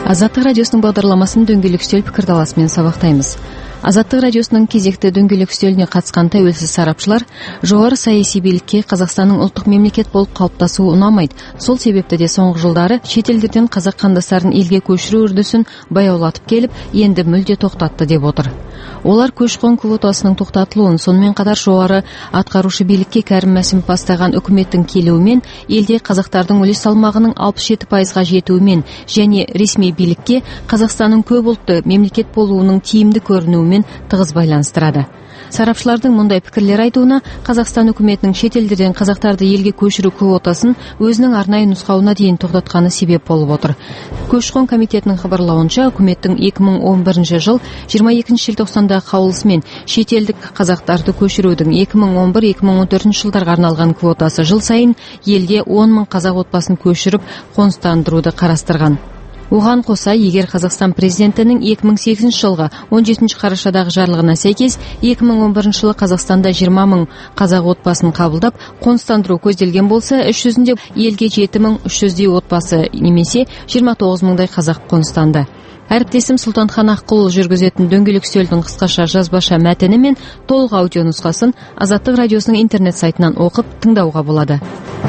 Азаттық радиосының бағдарламасын дөңгелек үстел пікірталасымен сабақтаймыз. Азаттық радиосының кезекті дөңгелек үстеліне қатысқан тәуелсіз сарапшылар жоғары саяси билікке Қазақстанның ұлттық мемлекет болып қалыптасуы ұнамайды. Сол себепті де соңғы жылдары шетелдерден қазақ қандастарын елге көшіру үрдісін баяулатып келіп, енді мүлде тоқтатты деп отыр. Олар көші-қон квотасының тоқтатылуын, сонымен қатар жоғары атқарушы билікке Кәрім Мәсімов бастаған үкіметтің келуімен, елде қазақтардың үлес салмағының 67%-ға жетуімен және ресми билікке Қазақстанның көп ұлтты мемлекет болуының тиімді көрінуімен тығыз байланыстырады. Сарапшылардың мұндай пікірлер айтуына, Қазақстан үкіметінің шетелдерден қазақтарды елге көшіру квотасын өзінің арнайы нұсқауына дейін тоқтатқаны себеп болып отыр. Көші-қон комитетінің хабарлауынша, үкіметтің 2011 жыл 22 желтоқсандағы қаулысымен шетелдік қазақтарды көшірудің 2011-2014 жылдарға арналған квотасы жыл сайын елде 10 мың қазақ отбасын көшіріп қоныстандыруды қарастырған. Оған қоса, егер Қазақстан президентінің 2008 жылғы 17 қарашадағы жарлығына сәйкес 2011 жылы Қазақстанда 20 мың қазақ отбасын қабылдап, қоныстандыру көзделген болса, іс жүзінде елге 7300 отбасы немесе 29 мыңдай қазақ қоныстанды. Әріптесім Сұлтанхан Аққұл жүргізетін дөңгелек үстелдің қысқаша жазбаша мәтіні мен толық аудио нұсқасын Азаттық радиосының интернет сайтынан оқып тыңдауға болады.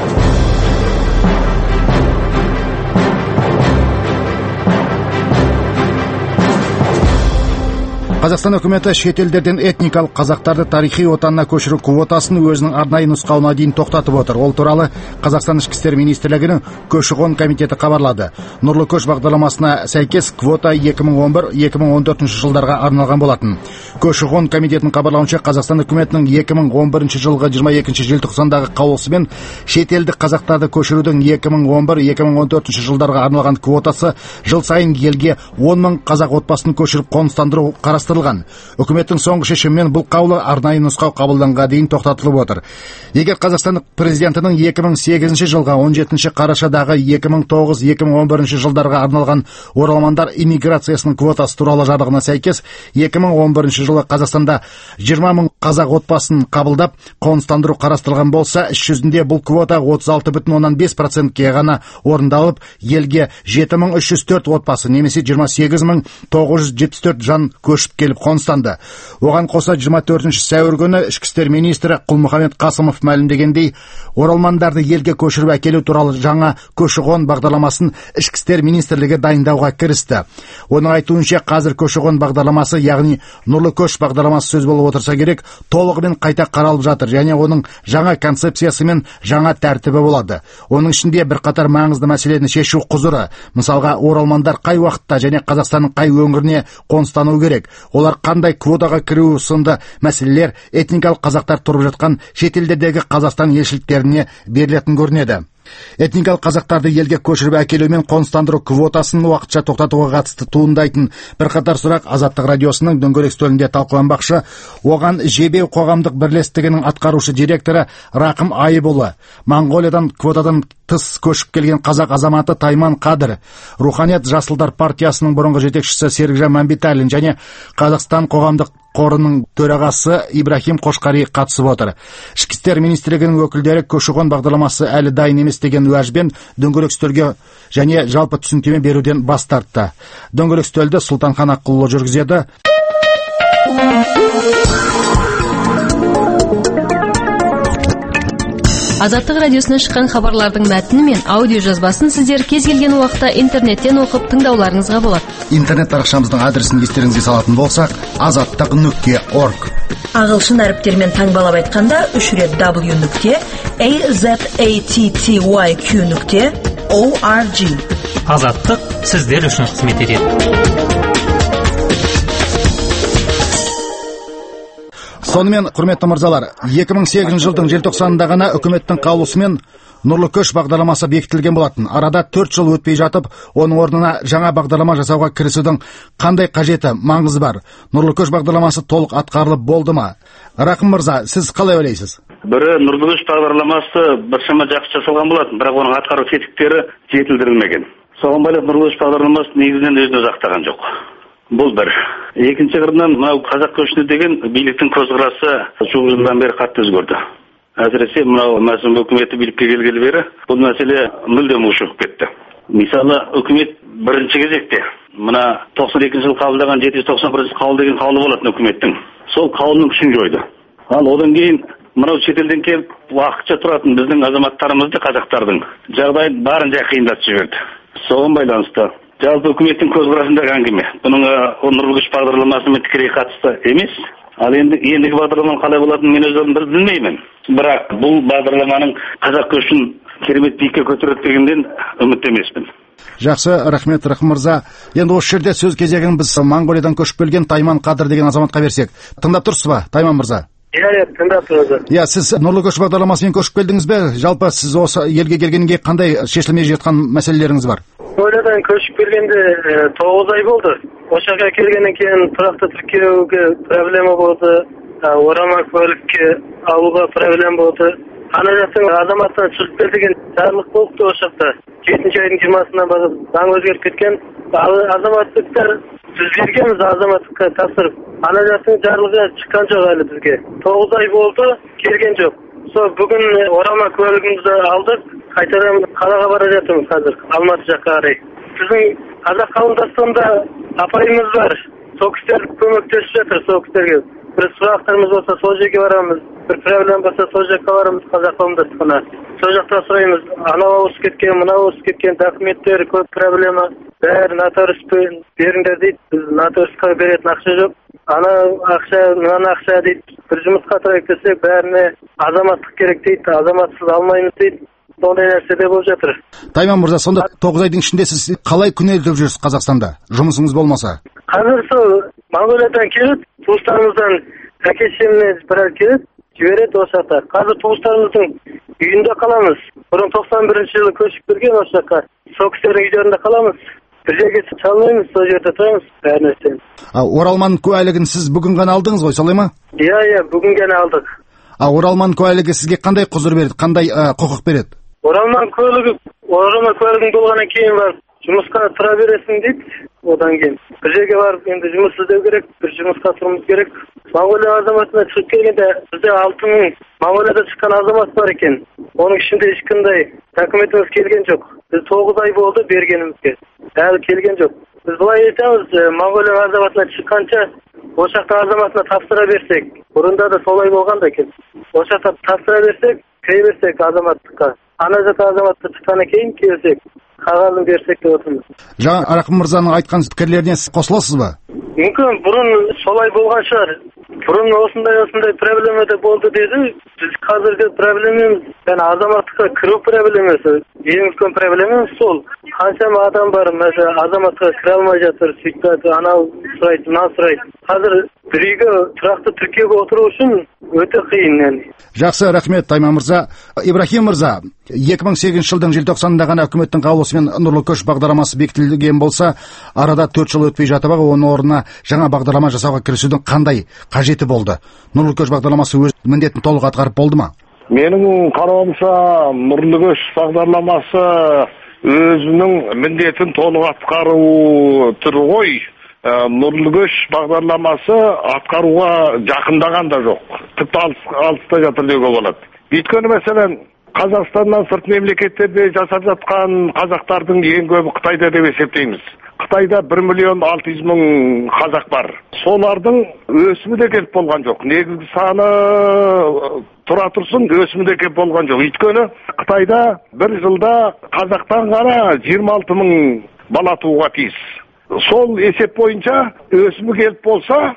Қазақстан үкіметі шетелдерден этникалық қазақтарды тарихи отанына көшіру квотасын өзінің арнайы нұсқауына дейін тоқтатып отыр. Ол туралы Қазақстан ішкі істер министрлігінің көші-қон комитеті хабарлады. Нұрлы көш бағдарламасына сәйкес квота 2011-2014 жылдарға арналған болатын. Көші-қон комитетінің хабарлауынша, Қазақстан үкіметінің 2011 жылғы 22 желтоқсандағы қаулысымен шетелдік қазақтарды көшірудің 2011-2014 жылдарға арналған квотасы жыл сайын елге 10 мың қазақ отбасын көшіріп қоныстандыру қарастырылған. Үкіметтің соңғы шешімімен бұл қаулы арнайы нұсқау қабылданға дейін тоқтатылып отыр. Егер Қазақстан президентінің 2008 жылғы 17 қарашадағы 2009-2011 жылдарға арналған оралмандар иммиграциясының квотасы туралы жарлығына сәйкес 2011 жылы Қазақстанда 20 мың қазақ отбасын қабылдап қоныстандыру қарастырылған болса, іс жүзінде бұл квота 36,5%-ке ғана орындалып, елге 7304 отбасы немесе 28974 жан көшіп келіп қоныстанды. Оған қоса 24 сәуір күні ішкі істер министрі Құл-Мұхаммед Қасымов мәлімдегендей, оралмандарды елге көшіріп әкелу туралы жаңа көші-қон бағдарламасын ішкі істер министрлігі дайындауға кірісті. Оның айтуынша, қазір көші-қон бағдарламасы, яғни Нұрлы көш бағдарламасы сөз болып отырса керек, толығымен қайта қаралып жатыр және оның жаңа концепциясы мен жаңа тәртібі болады. Оның ішінде бірқатар маңызды мәселені шешу құзыры, мысалға оралмандар қай уақытта және Қазақстанның қай өңіріне қоныстану керек, олар қандай квотаға кіруі сынды мәселелер этникалық қазақтар тұрып жатқан шетелдердегі Қазақстан елшіліктеріне берілетін көрінеді. Этникалық қазақтарды елге көшіріп әкелу мен қоныстандыру квотасын уақытша тоқтатуға қатысты туындайтын бірқатар сұрақ Азаттық радиосының дөңгелек үстелінде талқыланбақшы. Оған Жебеу қоғамдық бірлестігінің атқарушы директоры Рақым Айыбұлы, Моңғолиядан квотадан тыс көшіп келген қазақ азаматы Тайман Қадыр, Руханият Жасылдар партиясының бұрынғы жетекшісі Серікжан Мәмбеталин және Қазақстан қоғамдық қорының төрағасы Ибрахим Қошқари қатысып отыр. Ішкі істер министрлігінің өкілдері көші-қон бағдарламасы әлі дайын емес деген уәжбен дөңгелек үстелге және жалпы түсініктеме беруден бас тартты. Дөңгелек үстелді Сұлтанхан Аққұлы жүргізеді. Азаттық радиосынан шыққан хабарлардың мәтіні мен аудио жазбасын сіздер кез келген уақытта интернеттен оқып тыңдауларыңызға болады. Интернет парақшамыздың адресін естеріңізге салатын болсақ, azаттық.org. Ағылшын әріптермен таңбалап айтқанда 3 рет w.azattyq.org. Азаттық сіздер үшін қызмет етеді. Сонымен, құрметті мырзалар, 2008 жылдың желтоқсанында ғана үкіметтің қаулысымен Нұрлы көш бағдарламасы бекітілген болатын. Арада 4 жыл өтпей жатып, оның орнына жаңа бағдарлама жасауға кірісудің қандай қажеті, маңызы бар? Нұрлы көш бағдарламасы толық атқарылып болды ма? Рақым мырза, сіз қалай ойлайсыз? Бірі Нұрлы көш бағдарламасы біршама жақсы жасалған болатын, бірақ оның атқару тетіктері жетілдірілмеген. Соған байланысты Нұрлы көш бағдарламасы негізінен өзін сақтаған жоқ. Бұл бір. Екінші қырынан мынау қазақ көшіне деген биліктің көзқарасы жуық жылдан бері қатты өзгерді. Әсіресе мынау Мәсімов үкіметі билікке келгелі бері бұл мәселе мүлдем ушығып кетті. Мысалы, үкімет бірінші кезекте мына 92 жылы қабылдаған 791 қаулы деген қаулы болатын үкіметтің. Сол қаулының күшін жойды. Ал одан кейін мынау шетелден келіп уақытша тұратын біздің азаматтарымызды, қазақтардың жағдайын барынша қиындатып жіберді. Соған байланысты жалпы үкіметтің көзқарасындағы әңгіме бұның нұрлы күш бағдарламасымен тікелей қатысты емес. Ал ендігі бағдарламаның қалай болатынын мен өзім білмеймін. Бірақ бұл бағдарламаның қазақ көшін керемет биікке көтереді дегеннен үмітті емеспін. Жақсы, рахмет Рахым мырза. Енді осы жерде сөз кезегін біз Моңғолиядан көшіп келген Тайман Қадыр деген азаматқа берсек. Тыңдап тұрсыз ба, Тайман мырза? Иә, тыңдап тұрмын. Иә, сіз нұрлы көш бағдарламасымен көшіп келдіңіз бе? Жалпы сіз осы елге келгенге қандай шешілмей жатқан мәселелеріңіз бар? Монғолиядан көшіп келгенде 9 ай болды. Осы жаққа келгеннен кейін тұрақты тіркеуге проблема болды. Орама көлікке алуға проблема болды. Ана жақтың азаматтан шығып кел деген жарлық болыпты осы жақта. 7 айдың 20-сынан бастап заң өзгеріп кеткен. Азаматтықтар біз бергенбіз азаматтыққа тапсырып. Ана жақтың жарлығы шыққан жоқ әлі бізге. 9 ай болды, келген жоқ. Бүгін орама көлігімізді алдық, қайтадан қалаға бара жатырмыз қазір, Алматы жаққа қарай. Біздің қазақ қауымдастығында апайымыз бар. Сол кісілер көмектесіп жатыр, сол кісілерге. Бір сұрақтарымыз болса, сол жерге барамыз. Бір проблема болса, сол жаққа барамыз қазақ қауымдастығына. Сол жақта сұраймыз, анау ауысып кеткен, мынау ауысып кеткен документтер көп проблема. Бәрі нотариуспен беріңдер дейді. Біз нотариусқа беретін ақша жоқ. Ана ақша, мына ақша дейді. Бір жұмысқа тұрайық десек, бәріне азаматтық керек дейді. Азаматсыз алмаймыз дейді. Сондай нәрседе болып жатыр. Тайман мырза, сонда 9 айдың ішінде сіз қалай күнелтіп жүрсіз Қазақстанда? Жұмысыңыз болмаса? Қазір сол Моңғолиядан келіп, туыстарымыздан әке-шешеміне біраз келіп, жібереді осы жақта. Қазір туыстарымыздың үйінде қаламыз. Бұрын 91 жылы көшіп келген осы жаққа. Сол кісілердің үйлерінде қаламыз. Bir жерге çalmayımız, сол жерде тұрамыз, бәрі нәрсе. Оралман куәлігін сіз бүгін ғана алдыңыз ғой, солай ма? Иә, бүгін ғана алдық. Оралман куәлігі сізге қандай құзыр береді, қандай құқық береді? Оралман куәлігің болғаннан кейін барып жұмысқа тұра бересің дейді. Одан кейін бір жерге барып енді жұмыс іздеу керек, бір жұмысқа тұруымыз керек. Моңғолия азаматына шығып келгенде бізде 6000 Моңғолияда шыққан азамат бар екен. Оның ішінде ешқандай документіміз келген жоқ. Біз 9 ай болды бергенімізге. Әлі келген жоқ. Біз былай айтамыз, Моңғолия азаматына шыққанша осы жақта азаматына тапсыра берсек, бұрында да солай болған да екен. Осы жақта тапсыра берсек, кіре берсек азаматтыққа. Ана жақта азаматты шыққаннан кейін келсек, қағазын берсек деп отырмыз. Жаңа Рахым мырзаның айтқан пікірлеріне қосыласыз ба? Мүмкін бұрын солай болған шығар. Бұрын осындай проблема да болды деді. Біз қазіргі проблемамыз, yani азаматтыққа кіру проблемасы. Ең үлкен проблемамыз сол. Қаншама адам бар, mesela азаматқа кіре алмай жатыр, сөйтіп анау сұрайды, мынау сұрайды. Қазір бір үйге тұрақты тіркеуге отыру үшін өте қиын. Жақсы, рахмет Тайман мырза. Ибрахим мырза, 2008 жылдың желтоқсанында ғана үкіметтің қаулысымен нұрлы көш бағдарламасы бекітілген болса, арада 4 жыл өтпей жатып, оның орнына жаңа бағдарлама жасауға кірісудің қандай қажеті болды? Нұрлы көш бағдарламасы өз міндетін толық атқарып болды ма? Менің қарауымша нұрлы көш бағдарламасы өзінің міндетін толық атқару түрі ғой. Нұрлы көш бағдарламасы атқаруға жақындаған да жоқ. Тіпті алыста жатыр деуге болады. Өйткені мәселен Қазақстаннан сырт мемлекеттерде жасап жатқан қазақтардың ең көбі Қытайда деп есептейміз. Қытайда 1.600.000 қазақ бар. Солардың өсімі де келіп болған жоқ. Негізгі саны тұра тұрсын, өсімі де келіп болған жоқ. Өйткені Қытайда бір жылда қазақтан ғана 26.000 бала тууға тиіс. Сол есеп бойынша өсімі келіп болса,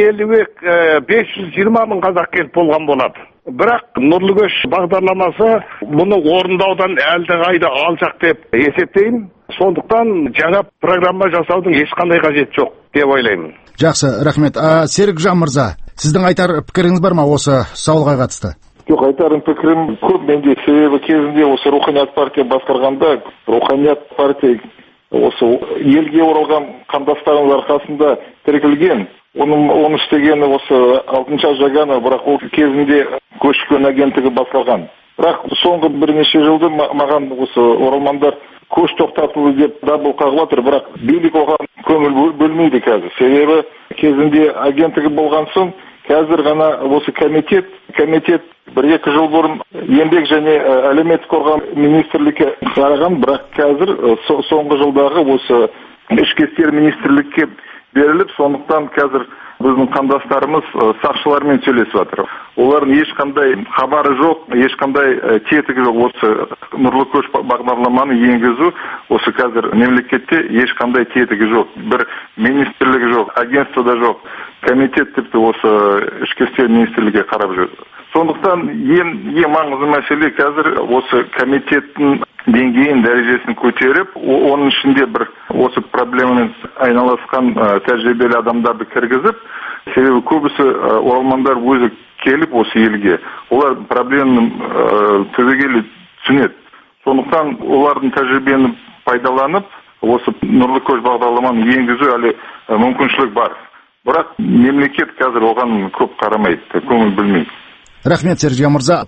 520.000 қазақ келіп болған болады. Бірақ нұрлы көш бағдарламасы мұны орындаудан әлдеқайда алшақ деп есептеймін. Сондықтан жаңа программа жасаудың ешқандай қажеті жоқ деп ойлаймын. Жақсы, рахмет. Серікжан мырза, сіздің айтар пікіріңіз бар ма осы сауалға қатысты? Жоқ, айтарым пікірім көп менде. Себебі кезінде осы Руханият партия басқарғанда, Руханият партия осы елге оралған қандастарымыз арқасында тіркелген. Оның істегені осы Алтынша Жагана, бірақ ол кезінде көші-қон агенттігі басқарған. Бірақ соңғы бірнеше жылда маған осы оралмандар көш тоқтатылды деп дабыл қағып отыр, бірақ билік оған көңіл бөлмейді қазір. Себебі кезінде агенттігі болған соң, қазір ғана осы комитет 1-2 жыл бұрын еңбек және әлеуметтік қорғау министрлікке қараған, бірақ қазір соңғы жылдағы осы ішкі істер министрлікке беріліп, сондықтан қазір біздің қандастарымыз сақшылармен сөйлесіп жатыр. Олардың ешқандай хабары жоқ, ешқандай тетігі жоқ. Осы нұрлы көш бағдарламаны енгізу, осы қазір мемлекетте ешқандай тетігі жоқ. Бір министрлігі жоқ, агентствода жоқ, комитет тіпті осы ішкі істер министрлігі қарап жүр. Сондықтан ең маңызды мәселе қазір осы комитеттің деңгейін, дәрежесін көтеріп, оның ішінде бір осы проблемамен айналысқан тәжірибелі адамдарды кіргізіп, себебі көбісі оралмандар өзі келіп осы елге, олар проблеманы түбегейлі түсінеді. Сондықтан олардың тәжірибені пайдаланып, осы нұрлы көш бағдарламаны енгізу әлі мүмкіншілік бар. Бірақ мемлекет қазір оған көп қарамайды, көңіл бөлмейді. Рахмет, Сергей мырза.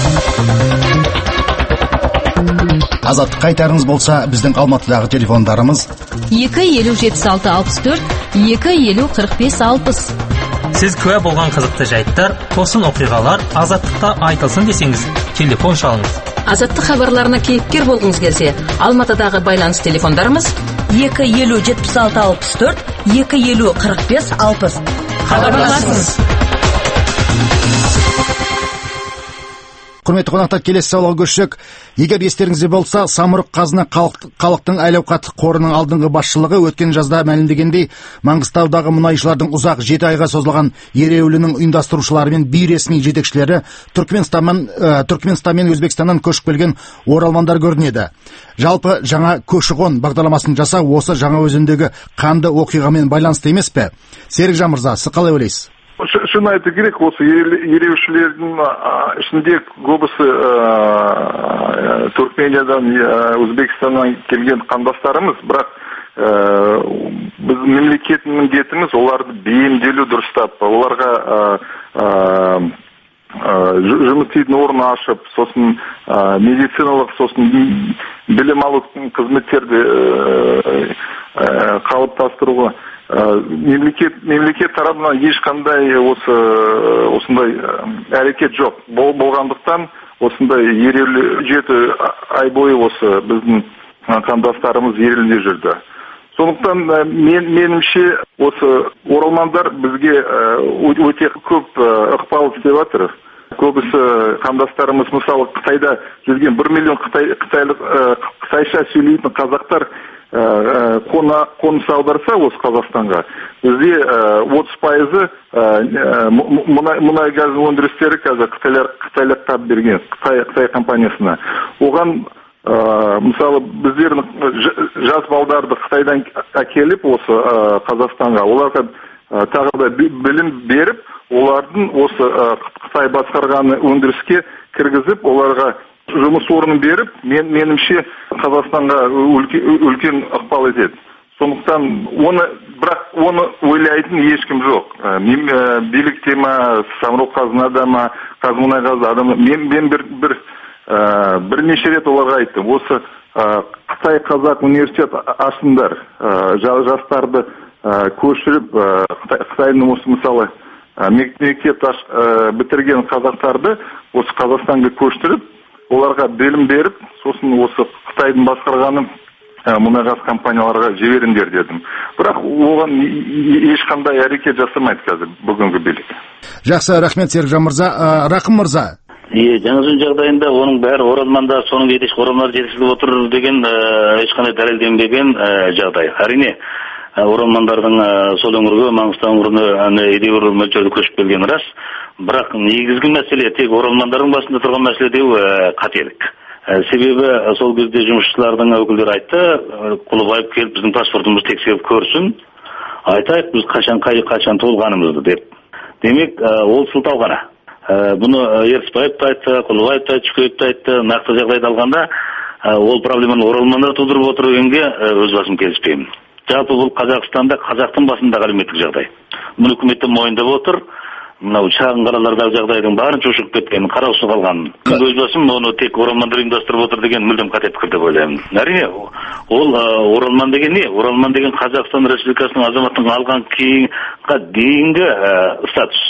Азаттық қайтарыңыз болса, біздің Алматыдағы телефондарымыз 2-50-76-64, 2-50-45-60. Сіз куә болған қызықты жайттар, тосын оқиғалар Азаттықта айтылсын десеңіз, телефон шалыңыз. Азаттық хабарларына кейіпкер болғыңыз келсе, Алматыдағы байланыс телефондарымыз 2-50-76-64, 2-50-45-60. Хабарласыңыз. Құрметті қонақтар, келесі сауалға көшсек, егер естеріңізде болса, Самұрық қазына халықтың әл-ауқат қорының алдыңғы басшылығы өткен жазда мәлімдегендей, Маңғыстаудағы мұнайшылардың ұзақ 7 айға созылған ереуілінің ұйымдастырушылары мен бейресми жетекшілері Түркменстан мен Өзбекстаннан көшіп келген оралмандар көрінеді. Жалпы жаңа көші-қон бағдарламасын жасау осы жаңа өзендегі қанды оқиғамен байланысты емес пе? Серікжан мырза, сіз қалай ойлайсыз? Шын айту керек, осы ереуілшілердің ішінде көбісі Түркмениядан, Өзбекстаннан келген қандастарымыз, бірақ біздің мемлекеттің міндетіміз оларды бейімделу дұрыстап, оларға жұмыс істейтін орын ашып, сосын медициналық, сосын білім алу қызметтерді қалыптастыруға мемлекет тарапынан ешқандай осындай әрекет жоқ. Болғандықтан осындай ереуілі 7 ай бойы осы біздің қандастарымыз ереуілде жүрді. Сондықтан меніңше осы оралмандар бізге өте көп ықпал істеп жатыр. Көбісі қандастарымыз, мысалы Қытайда жүрген 1 миллион қытайша сөйлейтін қазақтар қоныс аударса осы Қазақстанға, бізде 30% мұнай газ өндірістері қазір Қытайлар тап берген, Қытай компаниясына. Оған мысалы біздердің жас балдарды Қытайдан әкеліп осы Қазақстанға, оларға тағы да білім беріп, олардың осы Қытай басқарған өндіріске кіргізіп, оларға жұмыс орнын беріп, меніңше Қазақстанға үлкен ықпал етеді. Сондықтан оны ойлайтын ешкім жоқ. Билікте ма, Самұрық қазынада ма, Қазмұнайгаз адамы, мен бірнеше рет оларға айттым. Осы Қытай қазақ университет ашсындар, жастарды көшіріп, Қытайдың осы мысалы мектеп бітірген қазақтарды осы Қазақстанға көшіріп, оларға білім беріп, сосын осы Қытайдың басқарғаны мұнайгаз компанияларға жіберіңдер дедім. Бірақ оған ешқандай әрекет жасамайды қазір бүгінгі билік. Жақсы, рахмет Серікжан мырза. Рақым мырза. Жаңасын жағдайында оның бәрі оралманда соның оралмандар жеткізіліп отыр деген ешқандай дәлелденбеген жағдай. Әрине, оралмандардың сол өңірге, Маңғыстау өңіріне едәуір мөлшерде көшіп келгені рас. Бірақ негізгі мәселе тек оралмандардың басында тұрған мәселе деу қателік. Себебі сол кезде жұмысшылардың өкілдері айтты, Құлыбаев келіп біздің паспортымызды тексеріп көрсін, айтайық біз қашан толғанымызды деп. Демек, ол сылтау ғана. Бұны Ертісбаев та айтты, Құлыбаев та айтты, Шүкеев та айтты. Нақты жағдайды алғанда, ол проблеманы оралмандар тудырып отыр дегенге өз басым келіспеймін. Жалпы бұл Қазақстанда қазақтың басындағы әлеуметтік жағдай. Мұны үкімет мойындап отыр. Мынау шағын қалалардағы жағдайдың барын шошып кеткенін, қараусыз қалғанын. Өз басым оны тек оралмандар ұйымдастырып отыр деген мүлдем қате пікір деп ойлаймын. Әрине, ол оралман деген не? Оралман деген Қазақстан Республикасының азаматтығын алған кейінгі статус.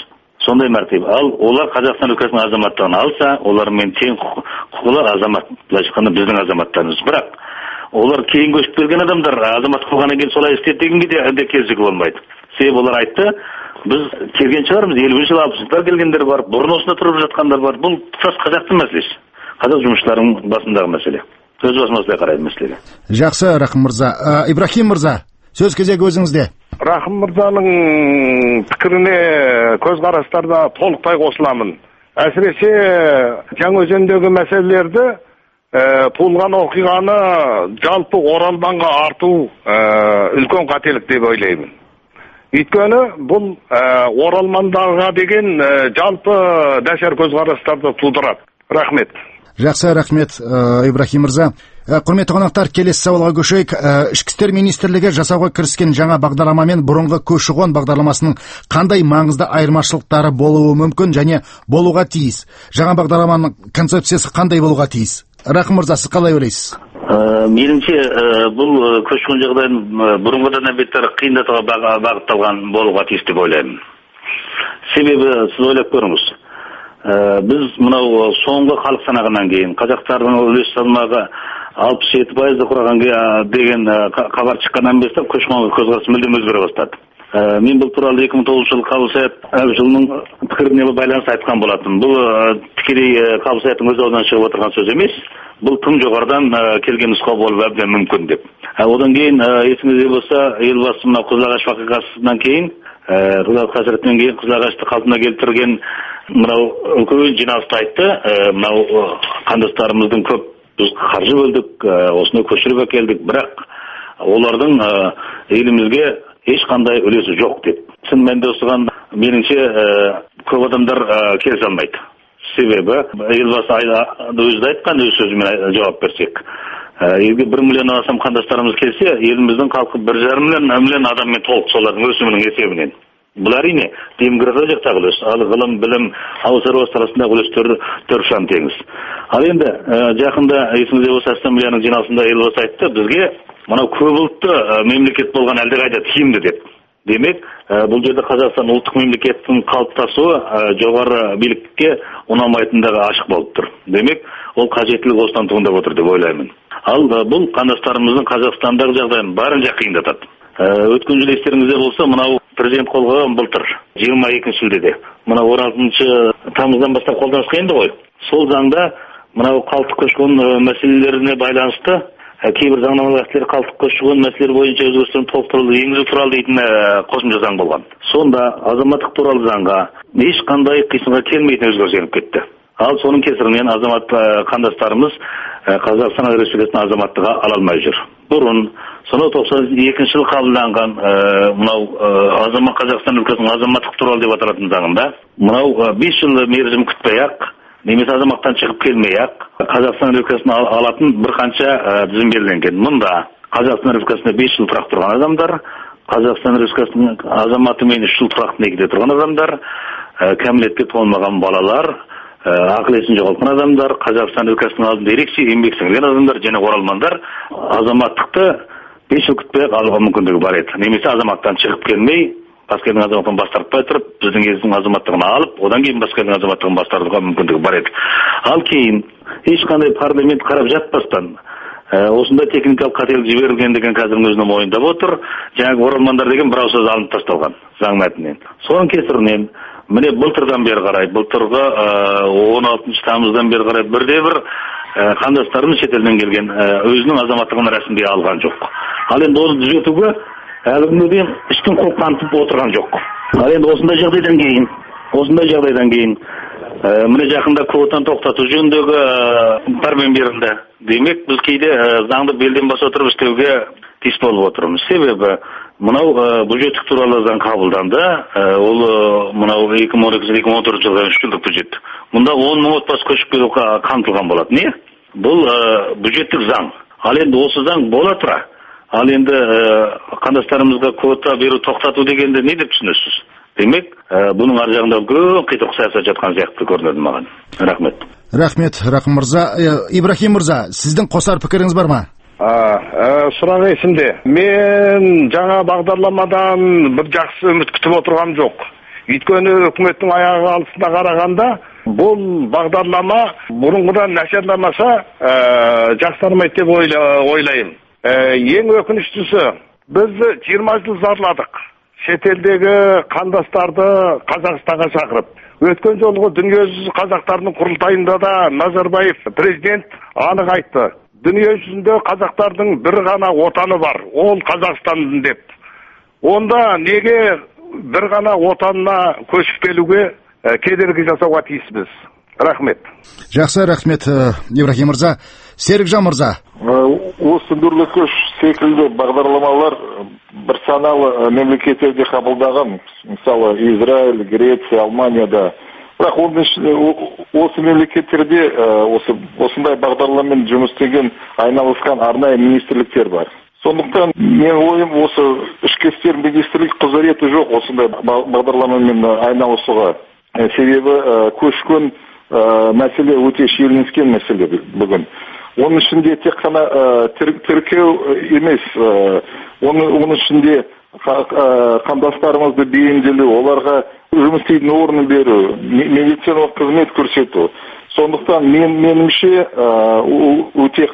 сондай мәртебе. Ал олар Қазақстан өлкесінің азаматтығын алса, олармен тең құқылы азамат, былайша айтқанда біздің азаматтарымыз. Бірақ олар кейін көшіп келген адамдар азамат қылғаннан кейін солай істеді дегенге де келісуге болмайды. Себебі олар айтты, біз келген шығармыз, 50 жыл 60-жылдар келгендер бар, бұрын осында тұрып жатқандар бар. Бұл тұтас қазақтың мәселесі. Қазақ жұмысшыларының басындағы мәселе. Өз басым осылай қарайды мәселеге. Жақсы, Рахым мырза. Ибрахим мырза, сөз кезегі өзіңізде. Рахым мырзаның пікіріне көзқарастарда толықтай қосыламын. Әсіресе Жаңаөзендегі мәселелерді туылған оқиғаны жалпы Оралманға арту үлкен қателік деп ойлаймын. Өйткені бұл Оралмандарға деген жалпы дәшер көзқарастарды тудырады. Рахмет. Жақсы, рахмет, Ибрахим мырза. Құрметті қонақтар, келесі сауалға көшейік. Ішкі істер министрлігі жасауға кіріскен жаңа бағдарламамен бұрынғы көші-қон бағдарламасының қандай маңызды айырмашылықтары болуы мүмкін және болуға тиіс? Жаңа бағдарламаның концепциясы қандай болуға тиіс? Рахым мырза, сіз қалай ойлайсыз? Меніңше, бұл көші-қон жағдайын бұрынғыдан бетер қиындатуға бағытталған болуға тиіс деп ойлаймын. Себебі сіз ойлап көріңіз. Біз мынау соңғы халық санағынан кейін қазақтардың үлес салмағы 67% құраған деген хабар шыққаннан бастап көші-қонға көзқарас мүлдем өзгере бастады. Мен бұл туралы 2009 жылы Қабылсаят Әбішұлының пікіріне байланысты айтқан болатын. Бұл тікелей Қабылсаяттың өз ауызынан шығып отырған сөз емес. Бұл тым жоғарыдан келген нұсқау болып әбден мүмкін деп. Одан кейін есіңізде болса, елбасы мынау Қызылағаш вақиғасынан кейін Қызылағаш қасіретінен кейін Қызылағашты қалпына келтірген мынау үлкен жиналысты айтты. Мынау қандастарымыздың көп біз қаржы бөлдік, осыны көшіріп әкелдік, бірақ олардың елімізге ешқандай үлесі жоқ деп. Шын мәнінде осыған меніңше көп адамдар келісе алмайды. Себебі елбасы өзі айтқан өз сөзімен жауап берсек. Елге 1 миллионнан астам қандастарымыз келсе, еліміздің халқы 1,5 миллион адаммен толық солардың өсімінің есебінен. Бұл әрине демография жақтағы үлес, ал ғылым, білім, ауыл шаруашылығы саласындағы үлестер төртжан теңіз. Ал енді жақында есіңізде болса ассамблеяның жиналысында елбасы айтты, бізге мынау көпұлтты мемлекет болған әлдеқайда тиімді деп. Демек, бұл жерде Қазақстан ұлттық мемлекеттің қалыптасуы жоғары билікке ұнамайтындығы ашық болып тұр. Демек, ол қажеттілік осыдан туындап отыр деп ойлаймын. Ал бұл қандастарымыздың Қазақстандағы жағдайын барынша қиындатады. Өткен жылы естеріңізде болса, мынау президент қолға былтыр 22 шілдеде. Мынау 16 тамыздан бастап қолданысқа енді ғой. Сол заңда мынау қалдық көші-қон мәселелеріне байланысты кейбір заңнамалық актілер қалдық көші-қон мәселелері бойынша өзгерістерін толықтыру енгізу туралы дейтін қосымша заң болған. Сонда азаматтық туралы заңға ешқандай қисынға келмейтін өзгеріс еніп кетті. Ал соның кесірінен азамат қандастарымыз Қазақстан Республикасының азаматтығы ала алмай жүр. Бұрын сонау 92 жылы қабылданған мынау Қазақстан өлкесінің азаматтық туралы деп аталатын заңында мынау 5 жыл мерзім күтпей-ақ немесе азаматтан шығып келмей-ақ Қазақстан өлкесін алатын бір қанша тізім белгіленген. Мұнда Қазақстан өлкесінде 5 жыл тұрақ тұрған адамдар, Қазақстан Республикасының азаматымен 3 жыл тұрақты некеде тұрған адамдар, кәмелетке толмаған балалар, ақыл есін жоғалтқан адамдар, Қазақстан өлкесінің алдында ерекше еңбек сіңірген адамдар және оралмандар азаматтықты 5 жыл күтпей алуға мүмкіндігі бар еді. Немесе азаматтан шығып келмей, басқа елдің азаматтығын бас тартпай тұрып, біздің елдің азаматтығын алып, одан кейін басқа елдің азаматтығын бас тартуға мүмкіндігі бар еді. Ал кейін ешқандай парламент қарап жатпастан осындай техникалық қателік жіберілген деген қазірдің өзіне мойындап отыр. Жаңағы оралмандар деген бір ауыз сөз алынып тасталған заң мәтінінен. Соның кесірінен міне былтырдан бері қарай, былтырғы 16 тамыздан бері қарай бірде-бір қандастарымыз шетелден келген өзінің азаматтығын рәсімдей алған жоқ. Ал енді оны түзетуге әлі күнге дейін ешкім қол танытып отырған жоқ. Ал енді осындай жағдайдан кейін міне жақында квотаны тоқтату жөніндегі пәрмен берілді. Демек, біз кейде заңды белден баса отырып істеуге тиіс болып отырмыз. Себебі мынау бюджеттік туралы заң қабылданды. Ол мынау 2012-2014 жылға 3 жылдық бюджет. Мұнда 10 мың отбасы көшіп келу қамтылған болады. Не? Бұл бюджеттік заң. Ал енді осы заң бола тұра. Ал енді қандастарымызға квота беру тоқтату дегенде не деп түсінесіз? Демек, бұның ар жағында үлкен қитұрқы саясат жатқан сияқты көрінеді маған. Рахмет. Рахмет, Рахым мырза. Ибрахим мырза, сіздің қосар пікіріңіз бар ма? Сұрақ есімде. Мен жаңа бағдарламадан бір жақсы үміт күтіп отырғам жоқ. Өйткені үкіметтің аяғы алысына қарағанда бұл бағдарлама бұрынғыдан нашарламаса жақсармайды деп ойлаймын. Ең өкініштісі, біз 20 жыл зарладық. Шетелдегі қандастарды Қазақстанға шақырып. Өткен жолғы дүниежүзі қазақтарының құрылтайында да Назарбаев президент анық айтты. Дүние жүзінде қазақтардың бір ғана отаны бар, ол Қазақстан деп. Онда неге бір ғана отанына көшіп келуге кедергі жасауға тиіспіз? Рахмет. Жақсы, рахмет, Ибрахим мырза. Серікжан мырза. Осы дүрлі көш секілді бағдарламалар бір саналы мемлекеттерде қабылдаған, мысалы Израиль, Греция, Алманияда. Бірақ осы мемлекеттерде осындай бағдарламамен жұмыс істеген айналысқан арнайы министрліктер бар. Сондықтан мен ойым, осы ішкі істер министрлік құзыреті жоқ осындай бағдарламамен айналысуға. Себебі көшкөн мәселе өте шиеленіскен мәселе бүгін. Оның ішінде тек қана тіркеу емес, оның ішінде қандастарымызды бейімделу, оларға жұмыс істейтін орын беру, медициналық қызмет көрсету. Сондықтан меніңше өте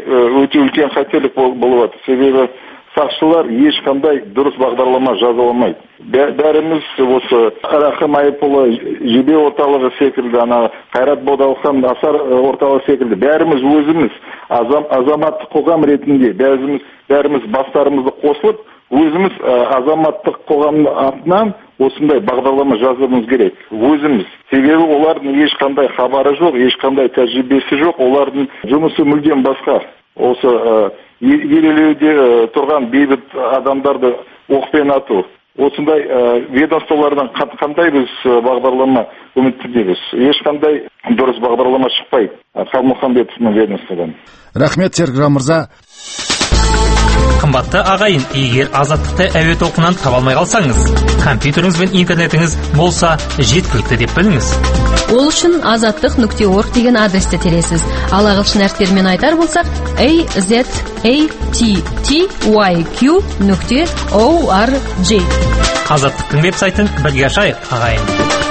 үлкен қателік болып жатыр. Себебі сақшылар ешқандай дұрыс бағдарлама жаза алмайды. Бәріміз осы Рахым Айыпұлы жебе орталығы секілді, Қайрат Бодалхан Асар орталығы секілді, бәріміз өзіміз азаматтық қоғам ретінде бәріміз бастарымызды қосылып, өзіміз азаматтық қоғамның атынан осындай бағдарлама жазуымыз керек. Өзіміз. Себебі олардың ешқандай хабары жоқ, ешқандай тәжірибесі жоқ, олардың жұмысы мүлдем басқа. Осы ерелеуде тұрған бейбіт адамдарды оқпен ату. Осындай ведомстволардан қандай біз бағдарлама үміттенеміз. Ешқандай дұрыс бағдарлама шықпайды Қалмұханбетовтың ведомстводан. Рахмет, Серікжан мырза. Қымбатты ағайын, егер азаттықты әуе толқынынан таба алмай қалсаңыз, компьютеріңіз бен интернетіңіз болса жеткілікті деп біліңіз. Ол үшін azatliq.org деген адресті тересіз. Ал ағылшын әріптерімен айтар болсақ, azattyq.org. Азаттықтың веб-сайтын бірге ашайық, ағайын.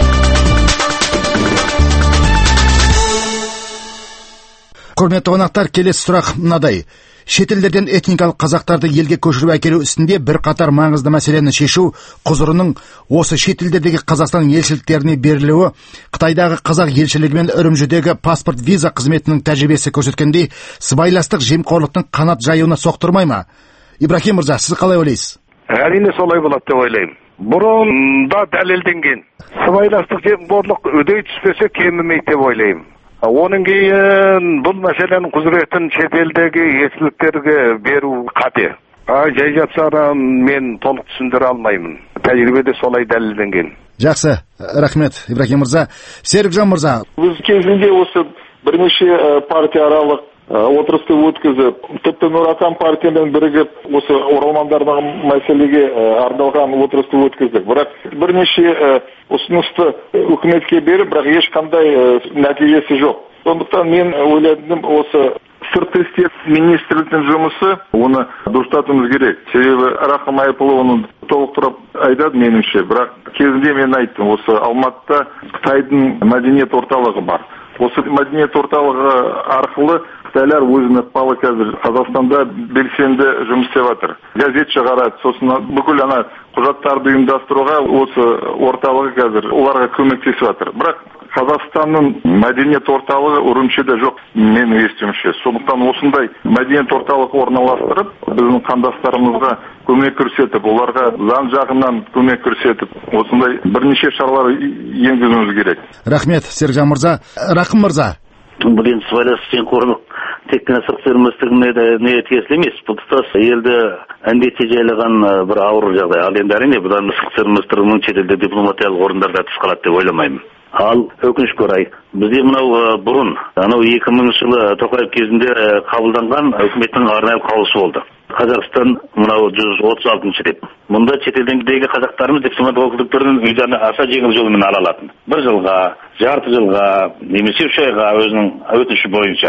Құрметті қонақтар, келесі сұрақ мынадай. Шетелдерден этникалық қазақтарды елге көшіріп әкелу үстінде бір қатар маңызды мәселені шешу құзырының осы шетелдердегі Қазақстан елшіліктеріне берілуі Қытайдағы қазақ елшілігі мен Үрімжідегі паспорт виза қызметінің тәжірибесі көрсеткендей сыбайластық жемқорлықтың қанат жаюына соқтырмай ма? Ибрахим мырза, сіз қалай ойлайсыз? Әрине солай болады деп ойлаймын. Бұрында дәлелденген сыбайластық жемқорлық үдей түспесе кемімейді деп ойлаймын. Оның кейін бұл мәселенің құзыретін шетелдегі елшіліктерге беру қате. Жай жатса мен толық түсіндіре алмаймын. Тәжірибеде солай дәлелденген. Жақсы, рахмет, Ибрахим мырза. Серікжан мырза. Біз кезінде осы бірнеше партия аралық отырысты өткізіп, тіпті Нұр Отан партиямен бірігіп, осы оралмандардың мәселеге арналған отырысты өткіздік. Бірақ бірнеше ұсынысты үкіметке беріп, бірақ ешқандай нәтижесі жоқ. Сондықтан мен ойладым, осы сыртқы істер министрлігінің жұмысы, оны дұрыстатуымыз керек. Себебі Рахым Айыпұлы оны толықтырып айтады меніңше. Бірақ кезінде мен айттым, осы Алматыда Қытайдың мәдениет орталығы бар. Осы мәдениет орталығы арқылы Қытайлар өзінің ықпалы қазір Қазақстанда белсенді жұмыс істеп жатыр. Газет шығарады, сосын бүкіл құжаттарды ұйымдастыруға осы орталығы қазір оларға көмектесіп жатыр. Бірақ Қазақстанның мәдениет орталығы Үрімшіде жоқ, менің естуімше. Сондықтан осындай мәдениет орталығы орналастырып, біздің қандастарымызға көмек көрсетіп, оларға заң жағынан көмек көрсетіп, осындай бірнеше шаралар енгізуіміз керек. Рахмет, Серікжан мырза. Рахым мырза. Бұл енді сыбайластық жемқорлық тек қана сыртқы істер министрлігіне тиесілі емес. Бұл тұтас елді індетке жайлаған бір ауыр жағдай. Ал енді әрине бұдан сыртқы істер министрлігінің шетелде дипломатиялық орындарда тыс қалады деп ойламаймын. Ал өкінішке орай бізде мынау бұрын 2000 жылы Тоқаев кезінде қабылданған үкіметтің арнайы қаулысы болды. Қазақстан мынау 136 деп. Мұнда шетелдегі қазақтарымыз дипломатиялық өкілдіктерін визаны аса жеңіл жолмен ала алатын. 1 жылға, жарты жылға, немесе 3 айға өзінің өтініші бойынша.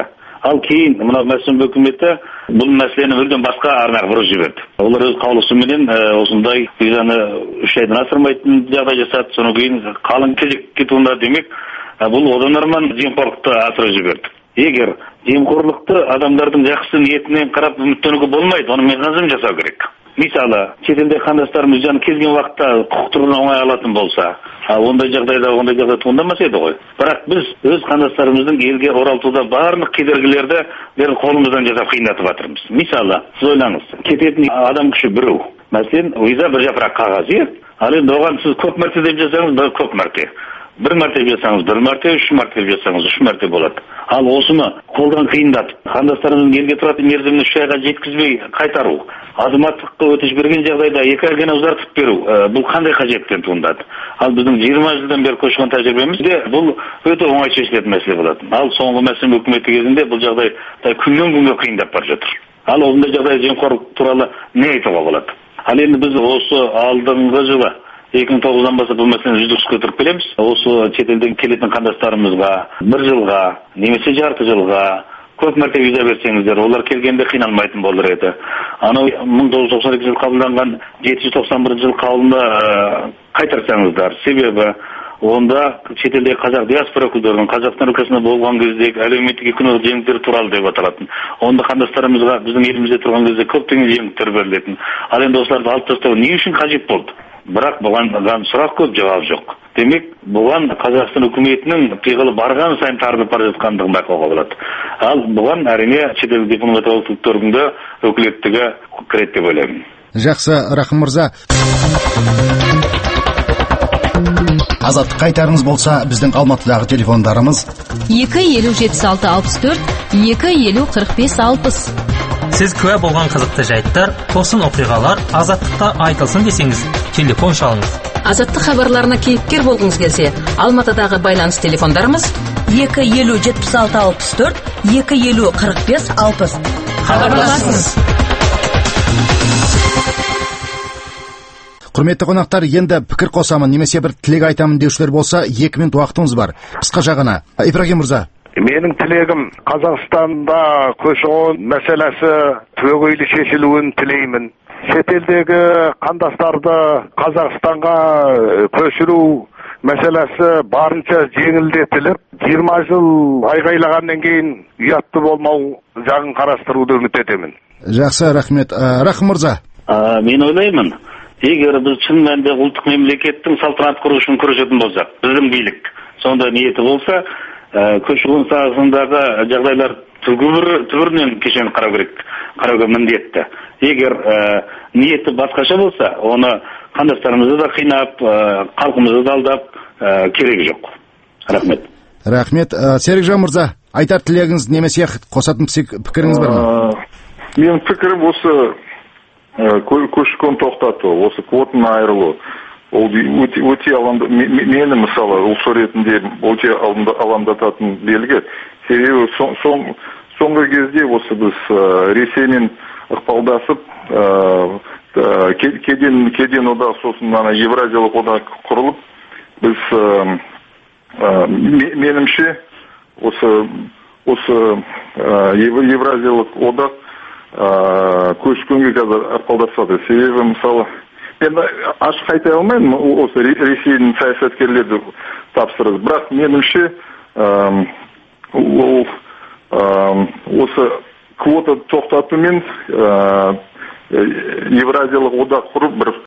Ал кейін мына мәсім өкіметі бұл мәселені мүлдем басқа арнаға бұрып жіберді. Олар өз қаулысыменен осындай визаны 3 айдан асырмайтын жағдай жасады. Содан кейін қалың кезекке туындады демек, бұл одан арман жемқорлықты асырып жіберді. Егер жемқорлықты адамдардың жақсы ниетінен қарап үміттенуге болмайды, оны механизм жасау керек. Мысалы, шетелде қандастарымыз келген уақытта құқық тұрғыдан оңай алатын болса, ондай жағдай туындамас еді ғой. Бірақ біз өз қандастарымыздың елге оралтуда барлық кедергілерді қолымыздан жасап қиындатып жатырмыз. Мысалы, сіз ойлаңыз, кететін адам күші біреу. Мәселен, виза бір жапырақ қағаз, ал енді оған сіз көп мәрте деп жасаңыз, көп мәрте. Бір мәрте жасаңыз, бір мәрте, 3 мәрте жасаңыз, 3 мәрте болады. Ал осыны қолдан қиындатып, қандастарымыздың елге тұратын мерзімін 3 айға жеткізбей қайтару, азаматтыққа өтініш берген жағдайда 2 айға ұзартып беру, бұл қандай қажеттен туындады? Ал біздің 20 жылдан бері көшкен тәжірибемізде бұл өте оңай шешілетін мәселе болатын. Ал соңғы мәселе үкіметі кезінде бұл жағдай күннен күнге қиындап бара жатыр. Ал осындай жағдай жемқорлық туралы не айтуға болады? Ал енді біз осы алдыңғы жылы 2009-дан бастап бұл мәселені жүзеге асырып келеміз. Осы шетелден келетін қандастарымызға 1 жылға, немесе жарты жылға көп мәрте виза берсеңіздер, олар келгенде қиналмайтын болар еді. Анау 1992 жылы қабылданған 791 жыл қаулыны қайтарсаңыздар. Себебі онда шетелдегі қазақ диаспора өкілдерінің Қазақстан өлкесінде болған кездегі әлеуметтік экономикалық жеңілдіктер туралы деп аталатын. Онда қандастарымызға біздің елімізде тұрған кезде көптеген жеңілдіктер берілетін. Ал енді осыларды алып тастау не үшін қажет болды? Бірақ бұған сұрақ көп, жауап жоқ. Демек, бұған Қазақстан үкіметінің пиғылы барған сайын тартып бара жатқандығын байқауға болады. Ал бұған әрине шетелдік дипломатиялық өкілдердің өкілеттігі кіреді деп ойлаймын. Жақсы, Рахым мырза. Азаттық қайтарыңыз болса, біздің Алматыдағы телефондарымыз 2507664 2504560. Сіз куә болған қызықты жайттар, тосын оқиғалар азаттықта айтылсын десеңіз, телефон шалыңыз. Азаттық хабарларына кейіпкер болғыңыз келсе, Алматыдағы байланыс телефондарымыз 2507664 2504560. Хабарласыңыз. Құрметті қонақтар, енді пікір қосамын, немесе бір тілек айтамын деушілер болса, 2 минут уақытымыз бар. Қысқа ғана. Ибрагим мырза. Менің тілегім Қазақстанда көші-қон мәселесі түбегейлі шешілуін тілеймін. Шетелдегі қандастарды Қазақстанға көшіру мәселесі барынша жеңілдетіліп, 20 жыл айғайлағаннан кейін ұятты болмау жағын қарастыруды үміт етемін. Жақсы, рахмет. Рахым мырза. Мен ойлаймын, егер біз шын мәнінде ұлттық мемлекеттің салтанат құру үшін күресетін болсақ, біздің билік сонда ниеті болса, көші-қон саласындағы жағдайлар түбірінен кешен қарауға міндетті. Егер ниеті басқаша болса, оны қандастарымызды да қинап, халқымызды да алдап керегі жоқ. Рахмет. Рахмет. Серікжан мырза, айтар тілегіңіз немесе қосатын пікіріңіз бар ма? Менің пікірім осы көші-қон тоқтату, осы квотаны айырылу. Ол өте мені мысалы ұлшы ретінде өте алаңдататын белгі. Себебі соңғы кезде осы біз Ресеймен ықпалдасып, кеден одақ, сосын Евразиялық одақ құрылып, біз менімше осы Евразиялық одақ көші-қонға қазір ықпалдасады. Себебі мысалы мен ашық айта алмаймын, осы Ресейдің саясаткерлерді тапсырыз. Бірақ меніңше осы квота тоқтатумен Евразиялық одақ құрып бір